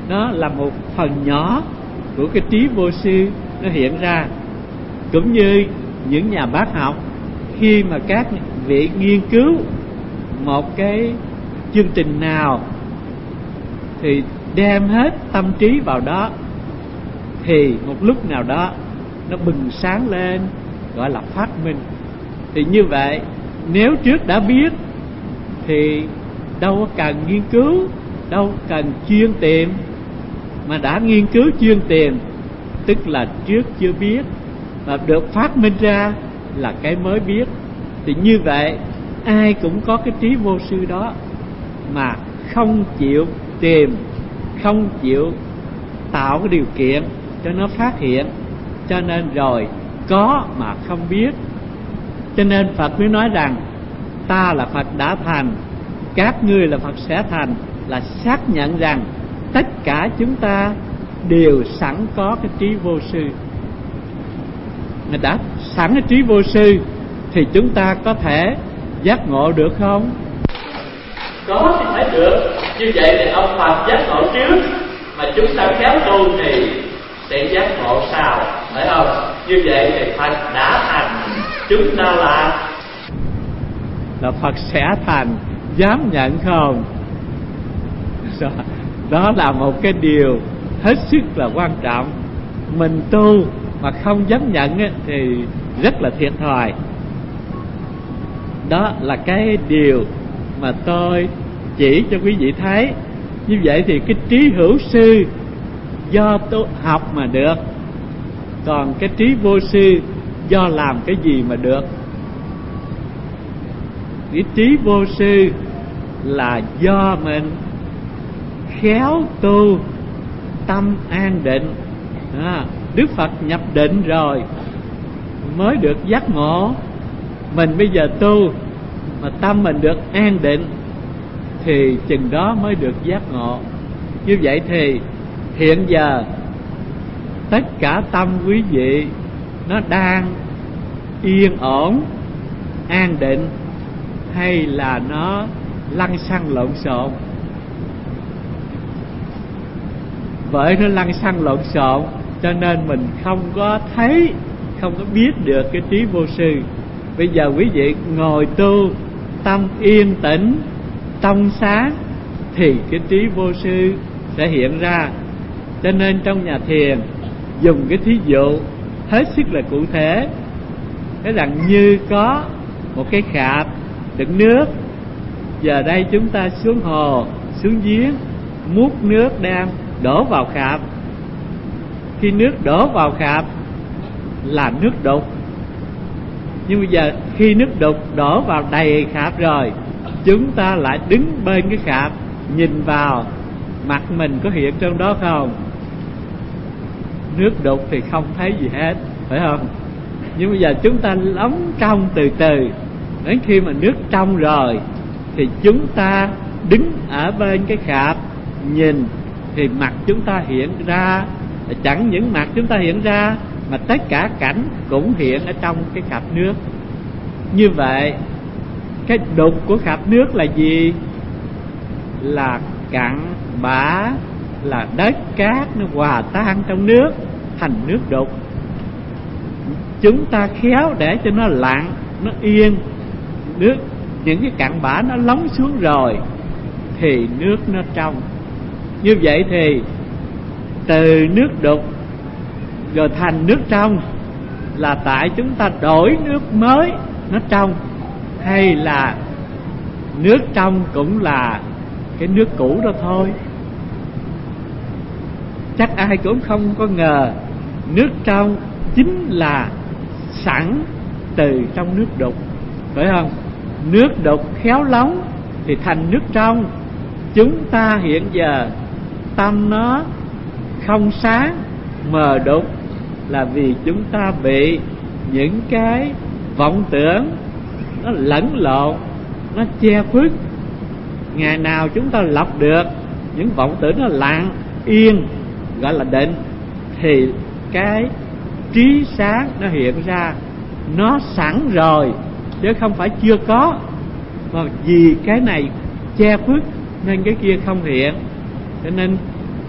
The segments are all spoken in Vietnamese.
nó là một phần nhỏ của cái trí vô sư nó hiện ra. Cũng như những nhà bác học, khi mà các vị nghiên cứu một cái chương trình nào thì đem hết tâm trí vào đó, thì một lúc nào đó nó bừng sáng lên, gọi là phát minh. Thì như vậy, nếu trước đã biết thì đâu có cần nghiên cứu, đâu cần chuyên tìm, mà đã nghiên cứu chuyên tìm tức là trước chưa biết, và được phát minh ra là cái mới biết. Thì như vậy ai cũng có cái trí vô sư đó, mà không chịu tìm, không chịu tạo cái điều kiện cho nó phát hiện, cho nên rồi có mà không biết. Cho nên Phật mới nói rằng ta là Phật đã thành, các ngươi là Phật sẽ thành, là xác nhận rằng tất cả chúng ta đều sẵn có cái trí vô sư. Mà đã sẵn cái trí vô sư thì chúng ta có thể giác ngộ được không? Có thì phải được. Như vậy thì ông Phật giác ngộ trước, mà chúng ta khéo tu thì sẽ giác ngộ sau, phải không? Như vậy thì Phật đã thành, chúng ta là Phật sẽ thành, dám nhận không? Đó là một cái điều hết sức là quan trọng. Mình tu mà không dám nhận thì rất là thiệt thòi. Đó là cái điều mà tôi chỉ cho quý vị thấy. Như vậy thì cái trí hữu sư do tôi học mà được, còn cái trí vô sư do làm cái gì mà được? Cái trí vô sư là do mình khéo tu, tâm an định. Đức Phật nhập định rồi mới được giác ngộ. Mình bây giờ tu mà tâm mình được an định thì chừng đó mới được giác ngộ. Như vậy thì hiện giờ tất cả tâm quý vị nó đang yên ổn, an định, hay là nó lăng xăng lộn xộn? Bởi nó lăng xăng lộn xộn cho nên mình không có thấy, không có biết được cái trí vô sư. Bây giờ quý vị ngồi tu, tâm yên tĩnh, trong sáng, thì cái trí vô sư sẽ hiện ra. Cho nên trong nhà thiền dùng cái thí dụ hết sức là cụ thể. Cái rằng như có một cái khạp đựng nước, giờ đây chúng ta xuống hồ, xuống giếng, múc nước đem đổ vào khạp. Khi nước đổ vào khạp là nước đục, nhưng bây giờ khi nước đục đổ vào đầy khạp rồi, chúng ta lại đứng bên cái khạp nhìn vào, mặt mình có hiện trong đó không? Nước đục thì không thấy gì hết, phải không? Nhưng bây giờ chúng ta lóng trong từ từ, đến khi mà nước trong rồi thì chúng ta đứng ở bên cái khạp nhìn, thì mặt chúng ta hiện ra. Chẳng những mặt chúng ta hiện ra mà tất cả cảnh cũng hiện ở trong cái khạp nước. Như vậy cái đục của khạp nước là gì? Là cặn bã, là đất cát nó hòa tan trong nước thành nước đục. Chúng ta khéo để cho nó lặng, nó yên, nước, những cái cặn bã nó lóng xuống rồi thì nước nó trong. Như vậy thì từ nước đục rồi thành nước trong là tại chúng ta đổi nước mới nó trong, hay là nước trong cũng là cái nước cũ đó thôi? Chắc ai cũng không có ngờ nước trong chính là sẵn từ trong nước đục, phải không? Nước đục khéo lóng thì thành nước trong. Chúng ta hiện giờ tâm nó không sáng, mờ đục, là vì chúng ta bị những cái vọng tưởng nó lẫn lộn, nó che khuất. Ngày nào chúng ta lọc được những vọng tưởng nó lặng yên, gọi là định, thì cái trí sáng nó hiện ra. Nó sẵn rồi chứ không phải chưa có, mà vì cái này che khuất nên cái kia không hiện. Cho nên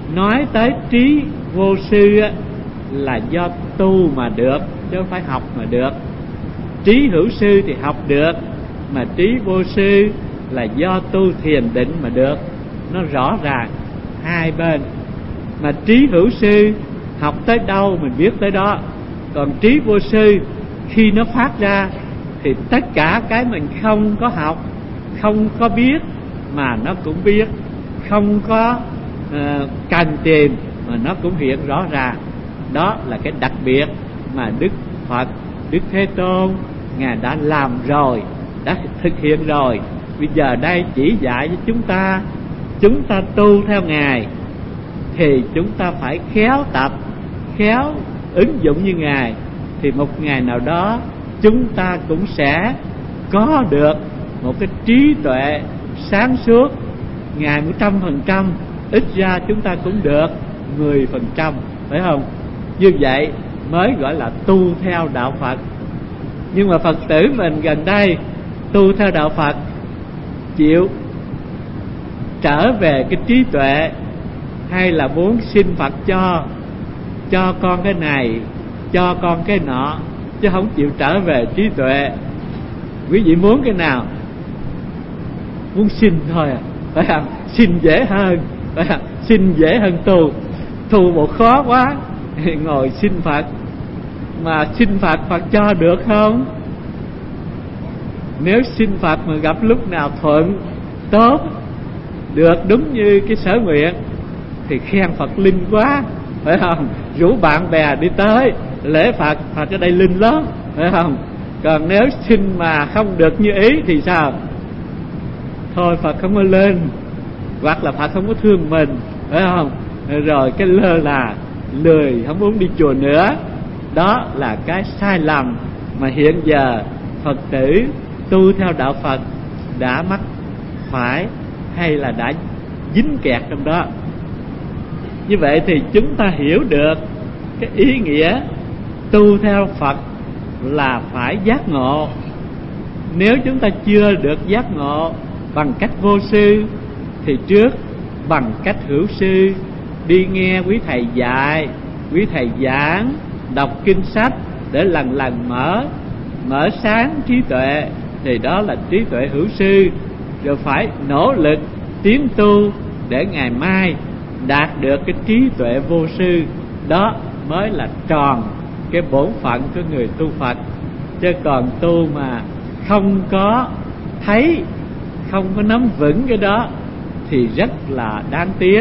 nói tới trí vô sư á, là do tu mà được, chứ không phải học mà được. Trí hữu sư thì học được, mà trí vô sư là do tu thiền định mà được. Nó rõ ràng hai bên. Mà trí hữu sư học tới đâu mình biết tới đó, còn trí vô sư khi nó phát ra thì tất cả cái mình không có học, không có biết mà nó cũng biết, không có cần tìm mà nó cũng hiện rõ ràng. Đó là cái đặc biệt mà Đức Phật, Đức Thế Tôn Ngài đã làm rồi, đã thực hiện rồi. Bây giờ đây chỉ dạy cho chúng ta tu theo Ngài thì chúng ta phải khéo tập, khéo ứng dụng như Ngài, thì một ngày nào đó chúng ta cũng sẽ có được một cái trí tuệ sáng suốt. Ngài 100%, ít ra chúng ta cũng được 10%, phải không? Như vậy mới gọi là tu theo đạo Phật. Nhưng mà Phật tử mình gần đây tu theo đạo Phật, chịu trở về cái trí tuệ, hay là muốn xin Phật cho con cái này, cho con cái nọ, chứ không chịu trở về trí tuệ. Quý vị muốn cái nào? Muốn xin thôi à, phải không? Xin dễ hơn, phải không? Xin dễ hơn tu một khó quá. Ngồi xin Phật, mà xin Phật, Phật cho được không? Nếu xin Phật mà gặp lúc nào thuận, tốt, được đúng như cái sở nguyện thì khen Phật linh quá, phải không? Rủ bạn bè đi tới lễ Phật, Phật ở đây linh lắm, phải không? Còn nếu xin mà không được như ý thì sao? Thôi Phật không có lên, hoặc là Phật không có thương mình, phải không? Rồi cái lơ là lười, không muốn đi chùa nữa. Đó là cái sai lầm mà hiện giờ Phật tử tu theo đạo Phật đã mắc phải, hay là đã dính kẹt trong đó. Như vậy thì chúng ta hiểu được cái ý nghĩa tu theo Phật là phải giác ngộ. Nếu chúng ta chưa được giác ngộ bằng cách vô sư thì trước bằng cách hữu sư, đi nghe quý thầy dạy, quý thầy giảng, đọc kinh sách để lần lần mở sáng trí tuệ, thì đó là trí tuệ hữu sư. Rồi phải nỗ lực tiến tu để ngày mai đạt được cái trí tuệ vô sư. Đó mới là tròn cái bổn phận của người tu Phật. Chứ còn tu mà không có thấy, không có nắm vững cái đó thì rất là đáng tiếc.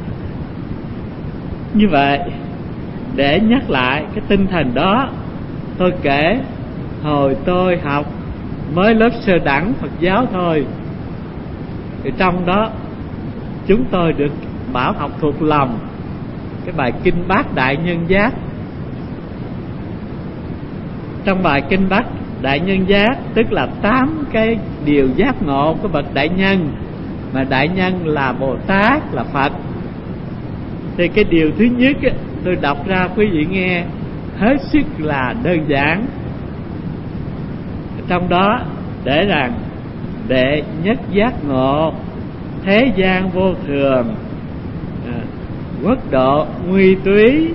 Như vậy, để nhắc lại cái tinh thần đó, tôi kể hồi tôi học mới lớp sơ đẳng Phật giáo thôi, thì trong đó chúng tôi được bảo học thuộc lòng cái bài Kinh Bát Đại Nhân Giác. Trong bài Kinh Bát Đại Nhân Giác tức là 8 cái điều giác ngộ của bậc đại nhân, mà đại nhân là Bồ Tát, là Phật. Thì cái điều thứ nhất tôi đọc ra quý vị nghe hết sức là đơn giản. Trong đó để rằng: đệ nhất giác ngộ, thế gian vô thường, quốc độ nguy túy,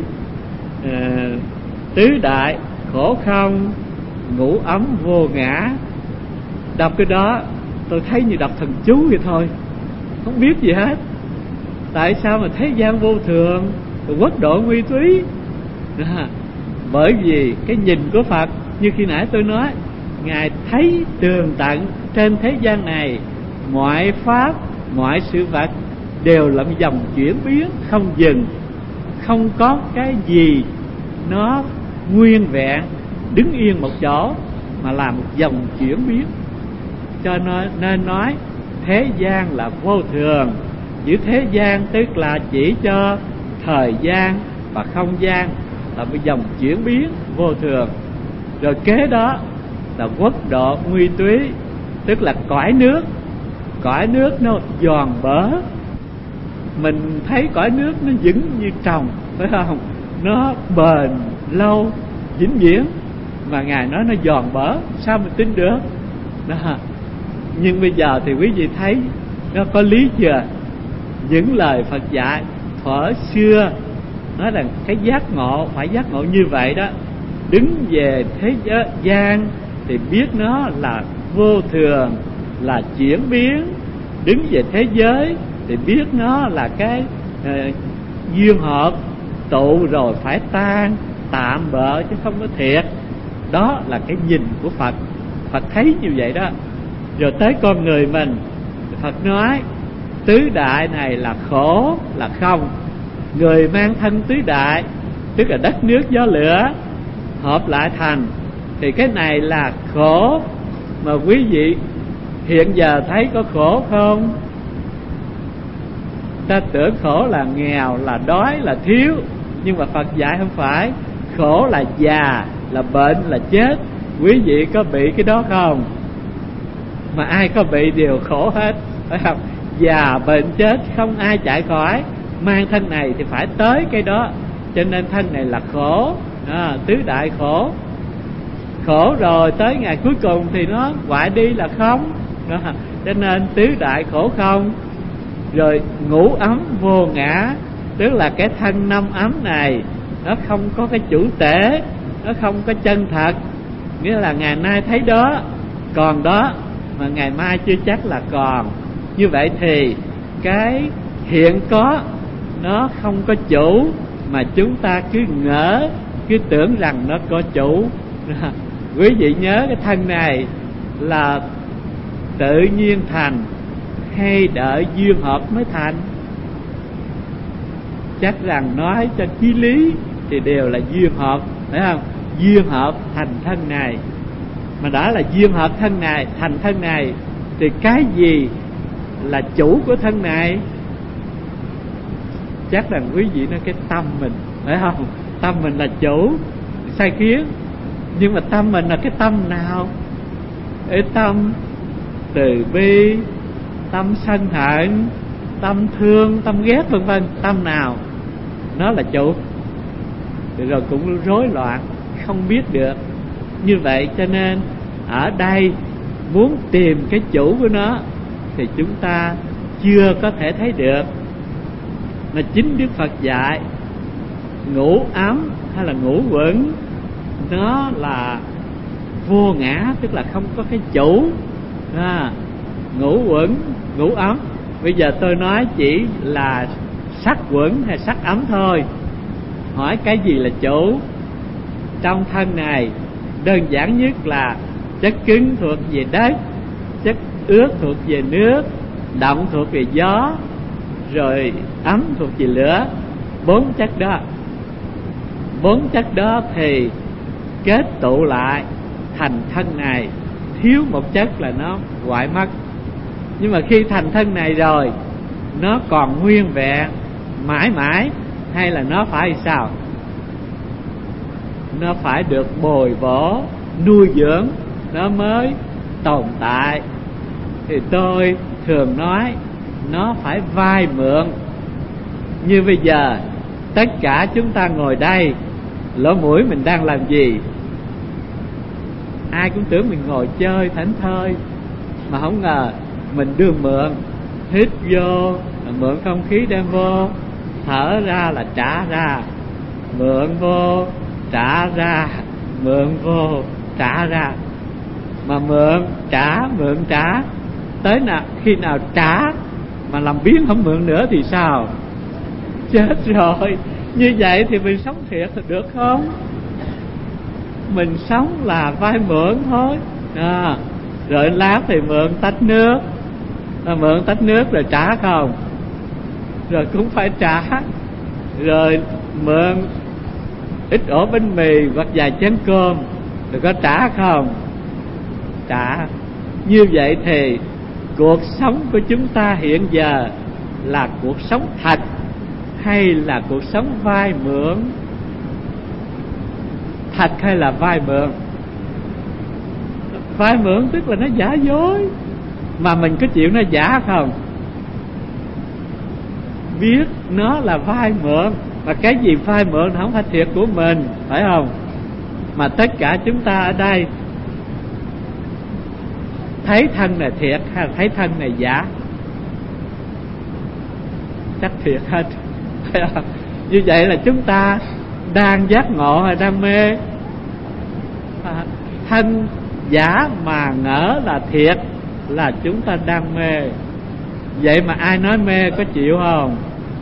tứ đại khổ không, ngũ ấm vô ngã. Đọc cái đó tôi thấy như đọc thần chú vậy thôi, không biết gì hết. Tại sao mà thế gian vô thường, quốc độ nguy túy? Bởi vì cái nhìn của Phật, như khi nãy tôi nói, Ngài thấy tường tận trên thế gian này, mọi pháp, mọi sự vật đều là một dòng chuyển biến không dừng, không có cái gì nó nguyên vẹn đứng yên một chỗ, mà là một dòng chuyển biến. Cho nên nói thế gian là vô thường. Chữ thế gian tức là chỉ cho thời gian và không gian, là một dòng chuyển biến vô thường. Rồi kế đó là quốc độ nguy túy, tức là cõi nước nó giòn bỡ. Mình thấy cõi nước nó vững như trồng, phải không? Nó bền lâu, vĩnh viễn. Mà Ngài nói nó giòn bỡ, sao mình tin được đó. Nhưng bây giờ thì quý vị thấy nó có lý chưa? Những lời Phật dạy thuở xưa nói rằng cái giác ngộ phải giác ngộ như vậy đó. Đứng về thế gian thì biết nó là vô thường, là chuyển biến. Đứng về thế giới thì biết nó là cái duyên hợp, tụ rồi phải tan, tạm bợ chứ không có thiệt. Đó là cái nhìn của Phật. Phật thấy như vậy đó. Rồi tới con người mình, Phật nói tứ đại này là khổ, là không. Người mang thân tứ đại, tức là đất nước gió lửa hợp lại thành, thì cái này là khổ. Mà quý vị hiện giờ thấy có khổ không? Ta tưởng khổ là nghèo, là đói, là thiếu. Nhưng mà Phật dạy không phải. Khổ là già, là bệnh, là chết. Quý vị có bị cái đó không? Mà ai có bị đều khổ hết, phải không? Già, bệnh, chết không ai chạy khỏi. Mang thân này thì phải tới cái đó. Cho nên thân này là khổ, tứ đại khổ. Khổ rồi tới ngày cuối cùng thì nó hoại đi là không đó. Cho nên tứ đại khổ không. Rồi ngũ ấm vô ngã, tức là cái thân năm ấm này nó không có cái chủ tể, nó không có chân thật. Nghĩa là ngày nay thấy đó, còn đó, mà ngày mai chưa chắc là còn. Như vậy thì cái hiện có nó không có chủ, mà chúng ta cứ ngỡ, cứ tưởng rằng nó có chủ. Quý vị nhớ cái thân này là tự nhiên thành hay đợi duyên hợp mới thành? Chắc rằng nói cho chí lý thì đều là duyên hợp, phải không? Duyên hợp thành thân này. Mà đã là duyên hợp thân này, thành thân này, thì cái gì là chủ của thân này? Chắc rằng quý vị nói cái tâm mình, phải không? Tâm mình là chủ, sai khiến. Nhưng mà tâm mình là cái tâm nào? Cái tâm từ bi, tâm sân hận, tâm thương, tâm ghét vân vân. Tâm nào nó là chủ? Rồi cũng rối loạn, không biết được. Như vậy cho nên ở đây muốn tìm cái chủ của nó thì chúng ta chưa có thể thấy được. Mà chính Đức Phật dạy ngũ ấm hay là ngũ uẩn nó là vô ngã, tức là không có cái chủ. Ngũ uẩn, ngũ ấm. Bây giờ tôi nói chỉ là sắc uẩn hay sắc ấm thôi. Hỏi cái gì là chủ? Trong thân này đơn giản nhất là chất cứng thuộc về đất, chất ướt thuộc về nước, động thuộc về gió, rồi ấm thuộc về lửa. Bốn chất đó, bốn chất đó thì kết tụ lại thành thân này. Thiếu một chất là nó hoại mất. Nhưng mà khi thành thân này rồi, nó còn nguyên vẹn mãi mãi, hay là nó phải sao? Nó phải được bồi bổ, nuôi dưỡng nó mới tồn tại. Thì tôi thường nói nó phải vay mượn. Như bây giờ tất cả chúng ta ngồi đây, lỗ mũi mình đang làm gì? Ai cũng tưởng mình ngồi chơi thảnh thơi, mà không ngờ mình đưa mượn. Hít vô là mượn không khí đem vô, thở ra là trả ra. Mượn vô trả ra, mượn vô trả ra. Mà mượn trả tới nào khi nào trả mà làm biến không mượn nữa thì sao? Chết rồi. Như vậy thì mình sống thiệt được không? Mình sống là vay mượn thôi. Rồi lát thì mượn tách nước, mượn tách nước rồi trả không? Rồi cũng phải trả. Rồi mượn ít ổ bánh mì hoặc vài chén cơm rồi có trả không? Trả. Như vậy thì cuộc sống của chúng ta hiện giờ là cuộc sống thật hay là cuộc sống vay mượn? Thật hay là vay mượn? Vay mượn tức là nó giả dối. Mà mình có chịu nó giả không? Biết nó là vay mượn, mà cái gì vay mượn không phải thiệt của mình, phải không? Mà tất cả chúng ta ở đây thấy thân này thiệt hay thấy thân này giả? Chắc thiệt hết. Như vậy là chúng ta đang giác ngộ hay đang mê? Thân giả mà ngỡ là thiệt là chúng ta đang mê. Vậy mà ai nói mê có chịu không?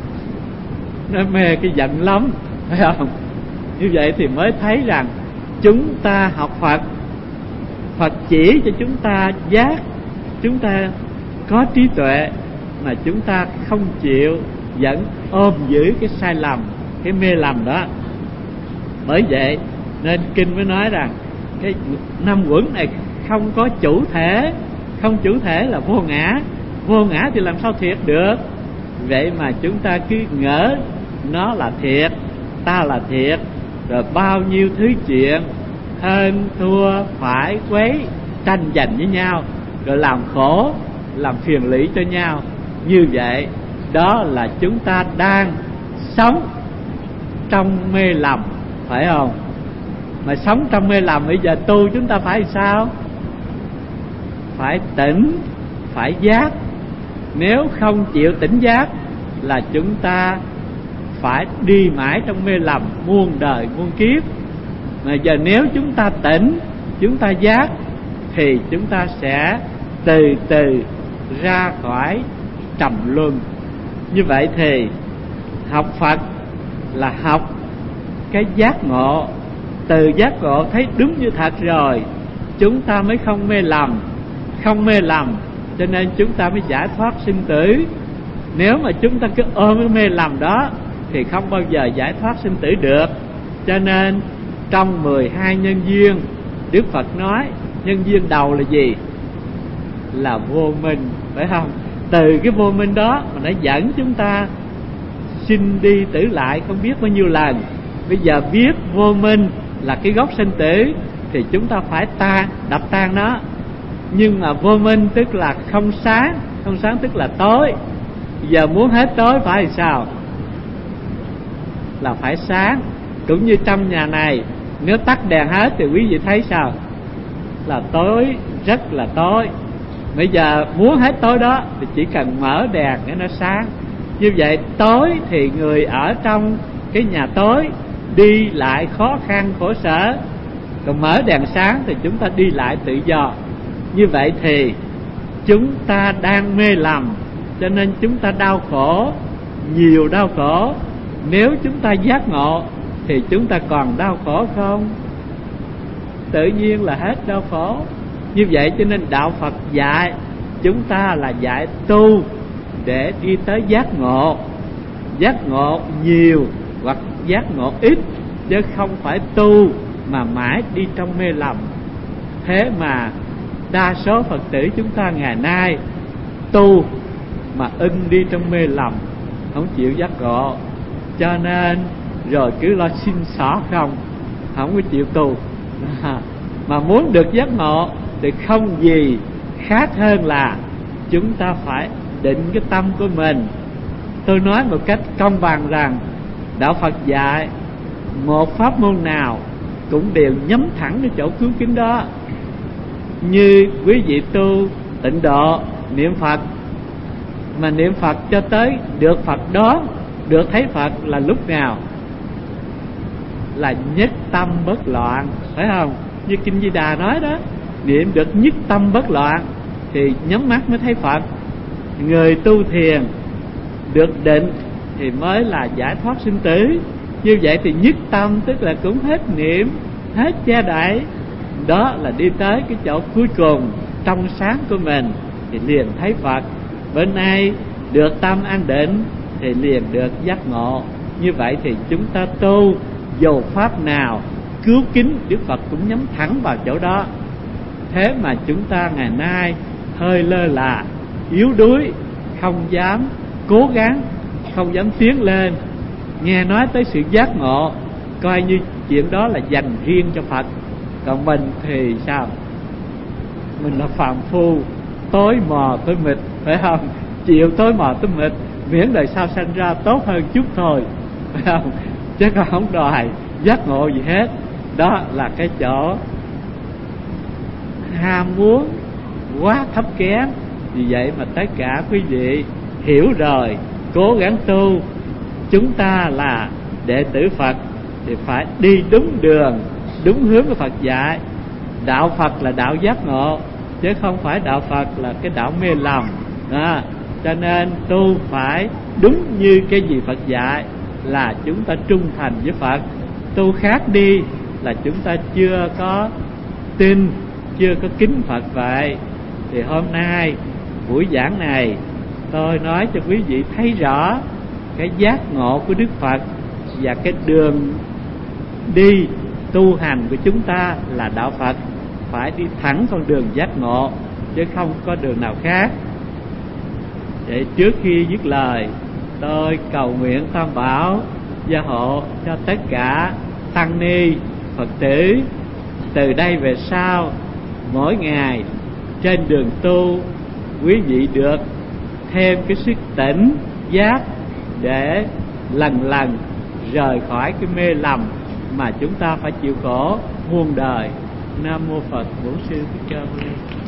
Nói mê cái giận lắm, phải không? Như vậy thì mới thấy rằng chúng ta học Phật, Phật chỉ cho chúng ta giác, chúng ta có trí tuệ, mà chúng ta không chịu, vẫn ôm giữ cái sai lầm, cái mê lầm đó. Bởi vậy nên kinh mới nói rằng cái năm uẩn này không có chủ thể. Không chủ thể là vô ngã. Vô ngã thì làm sao thiệt được? Vậy mà chúng ta cứ ngỡ nó là thiệt, ta là thiệt, rồi bao nhiêu thứ chuyện hơn thua phải quấy tranh giành với nhau, rồi làm khổ, làm phiền lụy cho nhau. Như vậy đó là chúng ta đang sống trong mê lầm, phải không? Mà sống trong mê lầm, bây giờ tu chúng ta phải sao? Phải tỉnh, phải giác. Nếu không chịu tỉnh giác là chúng ta phải đi mãi trong mê lầm muôn đời muôn kiếp. Mà giờ nếu chúng ta tỉnh, chúng ta giác, thì chúng ta sẽ từ từ ra khỏi trầm luân. Như vậy thì học Phật là học cái giác ngộ. Từ giác ngộ thấy đúng như thật rồi, chúng ta mới không mê lầm. Không mê lầm cho nên chúng ta mới giải thoát sinh tử. Nếu mà chúng ta cứ ôm cái mê lầm đó thì không bao giờ giải thoát sinh tử được. Cho nên trong 12 nhân duyên, Đức Phật nói nhân duyên đầu là gì? Là vô minh, phải không? Từ cái vô minh đó mà nó dẫn chúng ta sinh đi tử lại không biết bao nhiêu lần. Bây giờ biết vô minh là cái gốc sinh tử thì chúng ta phải đập tan nó. Nhưng mà vô minh tức là không sáng, không sáng tức là tối. Giờ muốn hết tối phải làm sao? Là phải sáng. Cũng như trong nhà này, nếu tắt đèn hết thì quý vị thấy sao? Là tối, rất là tối. Bây giờ muốn hết tối đó thì chỉ cần mở đèn để nó sáng. Như vậy tối thì người ở trong cái nhà tối đi lại khó khăn khổ sở. Còn mở đèn sáng thì chúng ta đi lại tự do. Như vậy thì chúng ta đang mê lầm, cho nên chúng ta đau khổ, nhiều đau khổ. Nếu chúng ta giác ngộ thì chúng ta còn đau khổ không? Tự nhiên là hết đau khổ. Như vậy cho nên đạo Phật dạy chúng ta là dạy tu để đi tới giác ngộ. Giác ngộ nhiều hoặc giác ngộ ít, chứ không phải tu mà mãi đi trong mê lầm. Thế mà đa số Phật tử chúng ta ngày nay tu mà đi trong mê lầm, không chịu giác ngộ. Cho nên rồi cứ lo xin xỏ không có chịu tu. Mà muốn được giác ngộ thì không gì khác hơn là chúng ta phải định cái tâm của mình. Tôi nói một cách công bằng rằng đạo Phật dạy một pháp môn nào cũng đều nhắm thẳng cái chỗ cứu kính đó. Như quý vị tu tịnh độ, niệm Phật, mà niệm Phật cho tới được Phật đó, được thấy Phật là lúc nào? Là nhất tâm bất loạn, phải không? Như Kinh Di Đà nói đó, niệm được nhất tâm bất loạn thì nhắm mắt mới thấy Phật. Người tu thiền được định thì mới là giải thoát sinh tử. Như vậy thì nhất tâm tức là cũng hết niệm, hết che đậy. Đó là đi tới cái chỗ cuối cùng trong sáng của mình thì liền thấy Phật. Bữa nay được tâm an định thì liền được giác ngộ. Như vậy thì chúng ta tu dù pháp nào cứu kính, Đức Phật cũng nhắm thẳng vào chỗ đó. Thế mà chúng ta ngày nay hơi lơ là, yếu đuối, không dám cố gắng, không dám tiến lên. Nghe nói tới sự giác ngộ, coi như chuyện đó là dành riêng cho Phật. Còn mình thì sao? Mình là phàm phu, tối mò tối mịt, phải không? Chịu tối mò tối mịt, miễn đời sau sanh ra tốt hơn chút thôi, phải không? Chứ còn không đòi giác ngộ gì hết. Đó là cái chỗ ham muốn quá thấp kém. Vì vậy mà tất cả quý vị hiểu rồi, cố gắng tu chúng ta là đệ tử Phật thì phải đi đúng đường, đúng hướng của Phật dạy. Đạo Phật là đạo giác ngộ, chứ không phải đạo Phật là cái đạo mê lầm. Cho nên tu phải đúng như cái gì Phật dạy là chúng ta trung thành với Phật. Tu khác đi là chúng ta chưa có tin, chưa có kính Phật vậy. Thì hôm nay buổi giảng này tôi nói cho quý vị thấy rõ cái giác ngộ của Đức Phật và cái đường đi tu hành của chúng ta là đạo Phật, phải đi thẳng con đường giác ngộ chứ không có đường nào khác. Vậy trước khi dứt lời, tôi cầu nguyện Tam Bảo gia hộ cho tất cả tăng ni Phật tử từ đây về sau, mỗi ngày trên đường tu, quý vị được thêm cái sức tỉnh giác để lần lần rời khỏi cái mê lầm mà chúng ta phải chịu khổ muôn đời. Nam mô Phật. Bổn Sư Thích Ca Mâu Ni.